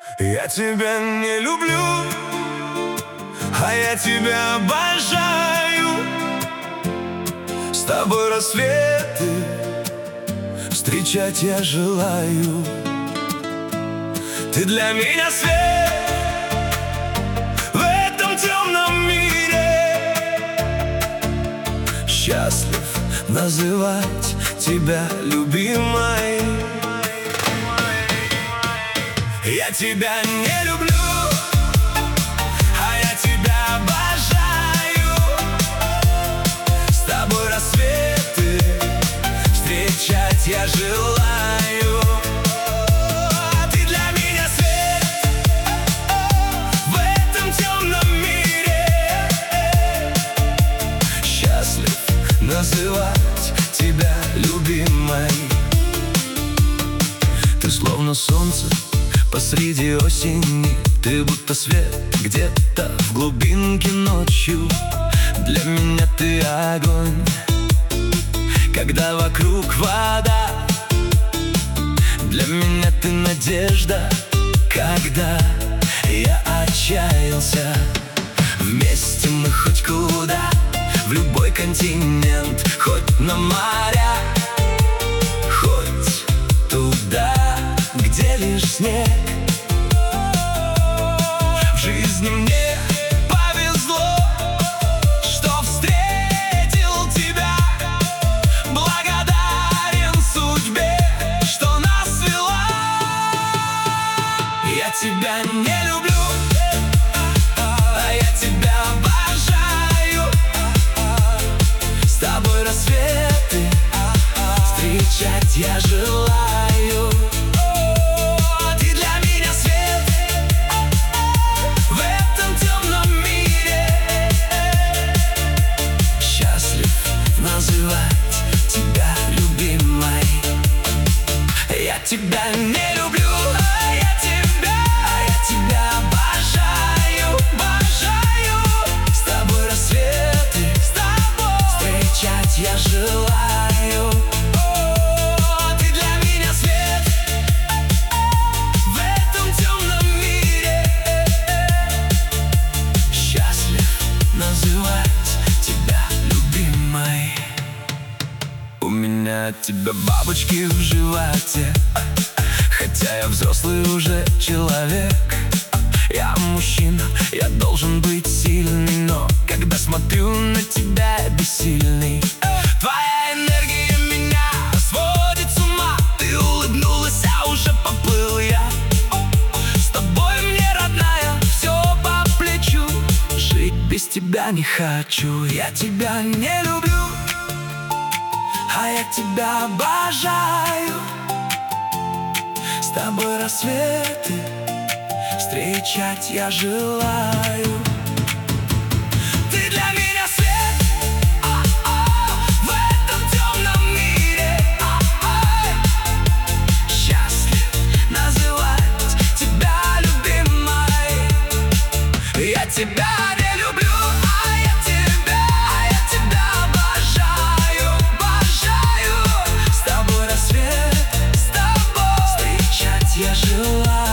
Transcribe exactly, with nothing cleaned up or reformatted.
Я тебя не люблю, а я тебя обожаю. С тобой рассветы встречать я желаю. Ты для меня свет в этом темном мире. Счастлив называть тебя любимой. Я тебя не люблю, а я тебя обожаю. С тобой рассветы встречать я желаю. Ты для меня свет в этом темном мире. Счастлив называть тебя любимой. Ты словно солнце посреди осени, ты будто свет где-то в глубинке ночью. Для меня ты огонь, когда вокруг вода. Для меня ты надежда, когда я отчаялся. Вместе мы хоть куда, в любой континент, хоть на моря, хоть туда, где лишь снег. В жизни мне повезло, что встретил тебя. Благодарен судьбе, что нас свела. Я тебя не люблю, а я тебя обожаю. С тобой рассветы встречать я желаю. Я тебя не люблю, а я тебя, а я тебя обожаю, обожаю. С тобой рассветы, с тобой встречать я желаю. О, ты для меня свет в этом темном мире. Счастлив называть тебя любимой. У меня от тебя бабочки в животе, хотя я взрослый уже человек. Я мужчина, я должен быть сильный, но когда смотрю на тебя, бессильный. Твоя энергия меня сводит с ума. Ты улыбнулась, а уже поплыл я. С тобой мне, родная, все по плечу. Жить без тебя не хочу. Я тебя не люблю, а я тебя обожаю. С тобой рассветы встречать я желаю. Ты для меня свет в этом темном мире. Счастлив называть тебя любимой. Я тебя не люблю, а я тебя, а я тебя обожаю, обожаю. С тобой рассвет, с тобой встречать я желаю.